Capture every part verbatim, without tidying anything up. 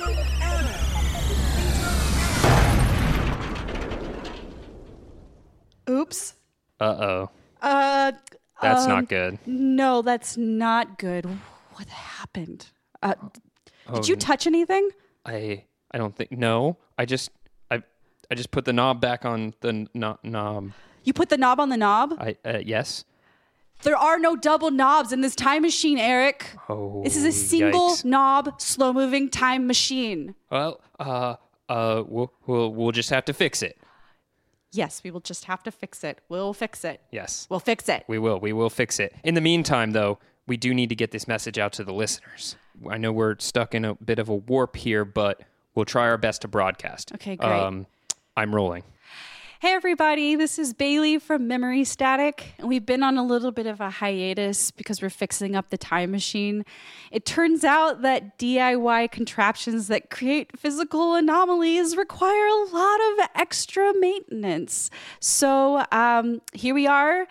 Oops. Uh-oh. Uh, That's um, not good. No, that's not good. What happened? Uh, Oh, did you touch anything? I I don't think... No. I just... I I just put the knob back on the n- no, knob. You put the knob on the knob? I uh, Yes. There are no double knobs in this time machine, Eric. Oh, This is a single yikes. knob, slow-moving time machine. Well, uh, uh, we'll, we'll, we'll just have to fix it. Yes, we will just have to fix it. We'll fix it. Yes. We'll fix it. We will. We will fix it. In the meantime, though, we do need to get this message out to the listeners. I know we're stuck in a bit of a warp here, but we'll try our best to broadcast. Okay, great. Um, I'm rolling. Hey, everybody. This is Bailey from Memory Static. And we've been on a little bit of a hiatus because we're fixing up the time machine. It turns out that D I Y contraptions that create physical anomalies require a lot of extra maintenance. So um, here we are,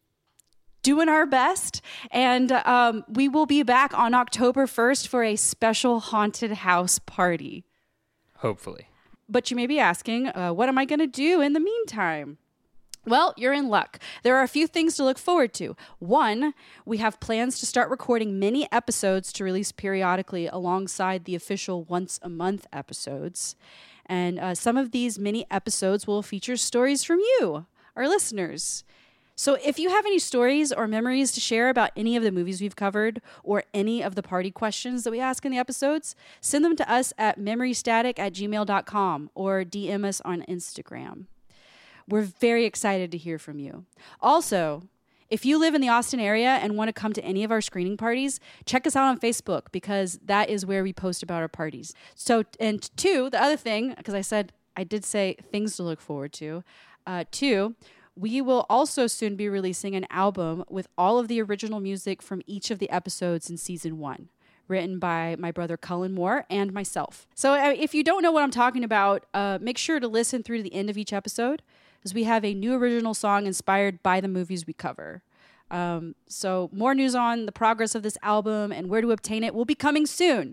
doing our best. And um, we will be back on October first for a special haunted house party. Hopefully. But you may be asking, uh, what am I going to do in the meantime? Well, you're in luck. There are a few things to look forward to. One, we have plans to start recording mini episodes to release periodically alongside the official once a month episodes. And uh, some of these mini episodes will feature stories from you, our listeners. So if you have any stories or memories to share about any of the movies we've covered or any of the party questions that we ask in the episodes, send them to us at memorystatic at gmail dot com or D M us on Instagram. We're very excited to hear from you. Also, if you live in the Austin area and want to come to any of our screening parties, check us out on Facebook because that is where we post about our parties. So, and two, the other thing, because I said, I did say things to look forward to. Uh, two, we will also soon be releasing an album with all of the original music from each of the episodes in season one, written by my brother Cullen Moore and myself. So uh, if you don't know what I'm talking about, uh, make sure to listen through to the end of each episode, because we have a new original song inspired by the movies we cover. Um, so more news on the progress of this album and where to obtain it will be coming soon.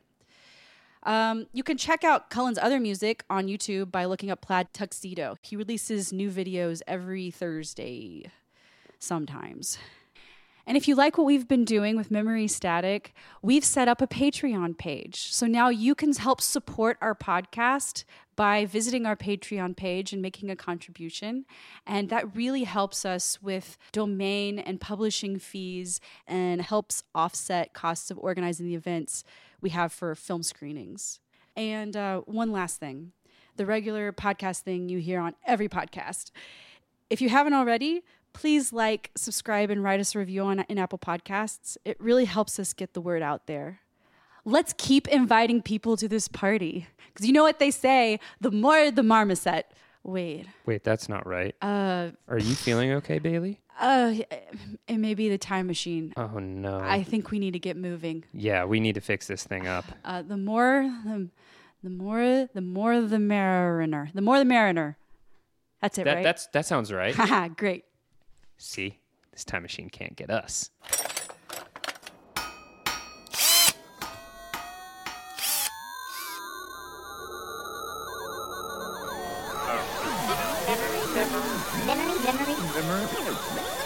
Um, you can check out Cullen's other music on YouTube by looking up Plaid Tuxedo. He releases new videos every Thursday, sometimes. And if you like what we've been doing with Memory Static, we've set up a Patreon page. So now you can help support our podcast by visiting our Patreon page and making a contribution. And that really helps us with domain and publishing fees and helps offset costs of organizing the events we have for film screenings. And uh, one last thing, the regular podcast thing you hear on every podcast. If you haven't already, please like, subscribe, and write us a review on in Apple Podcasts. It really helps us get the word out there. Let's keep inviting people to this party. Because you know what they say, the more the marmoset. Wait. Wait, that's not right. Uh, Are you feeling okay, Bailey? Uh, it may be the time machine. Oh, no. I think we need to get moving. Yeah, we need to fix this thing up. Uh, the more, the, the more, the more the mariner. The more the mariner. That's it, that, right? That's, that sounds right. Haha, great. See, this time machine can't get us. Memory, memory, memory.